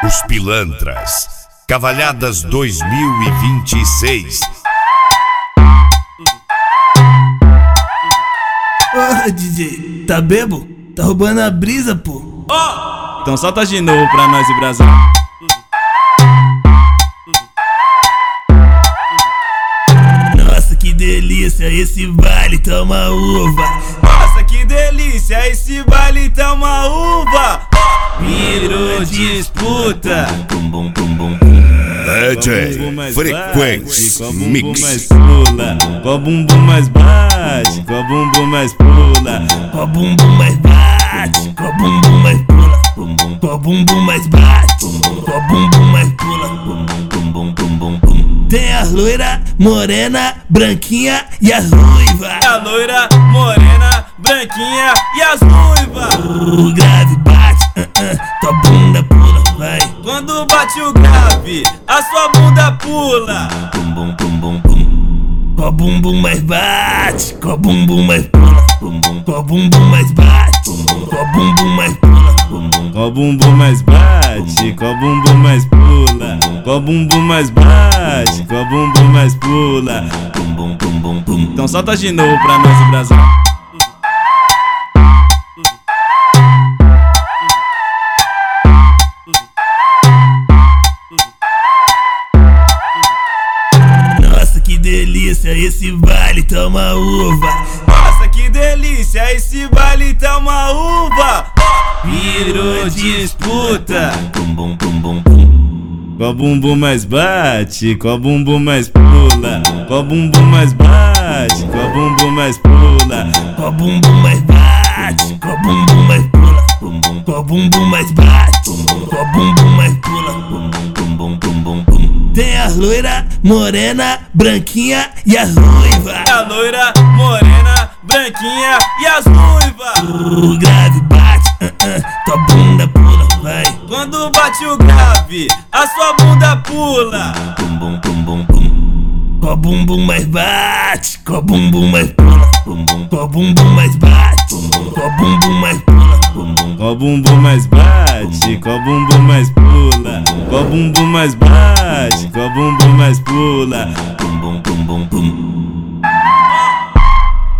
Os Pilantras, Cavalhadas 2026. Ô, DJ, tá bebo? Tá roubando a brisa, pô. Então solta de novo pra nós e Brasil. Nossa, que delícia, esse baile toma uva. Nossa, que delícia, esse baile tá uma uva. Virou disputa. DJ Frequência Mix. Qual bumbum mais bate, qual bumbum mais pula. Qual bumbum mais bate, qual bumbum mais pula. Qual bumbum mais bate, qual bumbum mais pula. Tem a loira, morena, branquinha e as ruivas. A loira, morena, branquinha e as ruivas. O grave bate, tua bunda pula, vai. Quando bate o grave, a sua bunda pula. Qual bumbum mais bate, qual bumbum mais pula. Qual bumbum mais bate, qual bumbum mais pula. Qual bumbum mais bate, qual bumbum mais pula. Qual bumbum mais bate, qual bumbum mais pula. Então solta de novo pra nós e Brasil. Nossa, que delícia, esse baile toma uva. Nossa, que delícia, esse baile tá uma uva. Virou disputa. Qual bumbum mais bate, qual bumbum mais pula. Qual bumbum mais bate, qual bumbum mais pula. Qual bumbum mais bate, qual bumbum mais pula. Qual bumbum mais bate, qual bumbum mais pula. Tem a loira, morena, branquinha e as ruivas. A loira, morena, branquinha e as ruivas. O grave bate, tua bunda pula, vai. Quando bate o grave, a sua bunda pula. Qual bumbum mais bate, qual bumbum mais pula. Qual bumbum mais bate, qual bumbum mais pula. Qual bumbum mais bate, qual bumbum mais pula. Qual bumbum mais bate, qual bumbum mais pula.